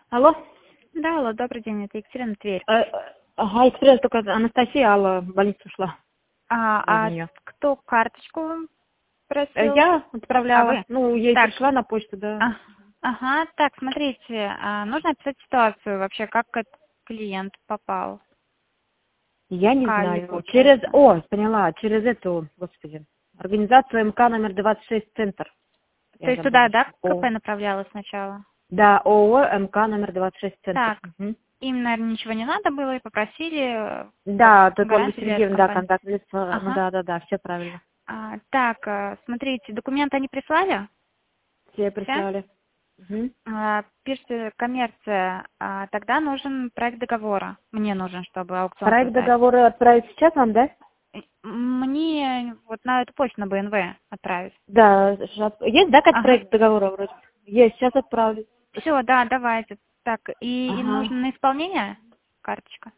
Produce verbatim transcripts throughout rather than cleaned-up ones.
Алло? Да, алло, добрый день, это Екатерина, Тверь. Э, э, Ага, Екатерина, только Анастасия, Алла в больницу ушла. А, Из а нее. кто карточку Э, просил? Я А отправляла. вы? Ну, ей Так, пришла на почту, да. а, ага, так, смотрите, а, нужно описать ситуацию вообще, как этот клиент попал Я в не Кали, знаю. Через, получается. о, поняла, через эту, господи, организацию МК номер двадцать шесть центр. То Я есть туда, забыла. да, КП О, направляла сначала? да, ООО МК номер двадцать шесть центр. Так, Мгм. им, наверное, ничего не надо было и попросили э, как Да, только Ольга гарантию для этой Сергеевна, да, компании. контакт лицо. Ну Ага. да, да, да, все правильно. А, так, э, смотрите, документы они прислали? Все Все? прислали. Мгм. А, пишите коммерция, а, тогда нужен проект договора. Мне нужен, чтобы аукцион Проект создать. договора отправить сейчас вам, да? И Мне вот на эту почту на Б Н В отправить. Да, щас- есть, да, как Ага. проект договора вроде? Есть, сейчас отправлю. Все, да, давайте. Так, и им Ага. нужно на исполнение карточка.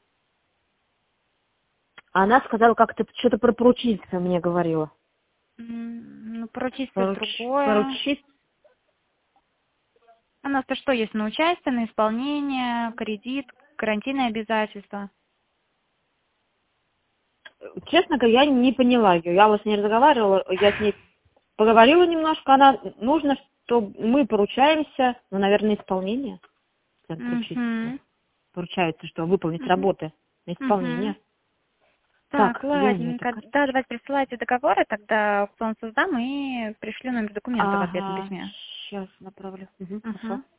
Она сказала, как-то что-то про поручительство мне говорила. М, Ну, поручительство Поруч... другое. Поручить. У нас-то что есть на участие, на исполнение, кредит, гарантийные обязательства. Честно говоря, я не поняла ее. Я вот с ней разговаривала, я с ней поговорила немножко. Она нужно, что мы поручаемся, ну, наверное, исполнение. Наверное, поручительство. Угу. Поручается, что выполнить Угу. работы на исполнение. Угу. Так, Так, где у нее эта ладненько. Да, карточка? давайте присылайте договоры, тогда аукцион создам и пришлю номер документа в ответном Ага, письме. сейчас направлю. Угу, Угу. хорошо.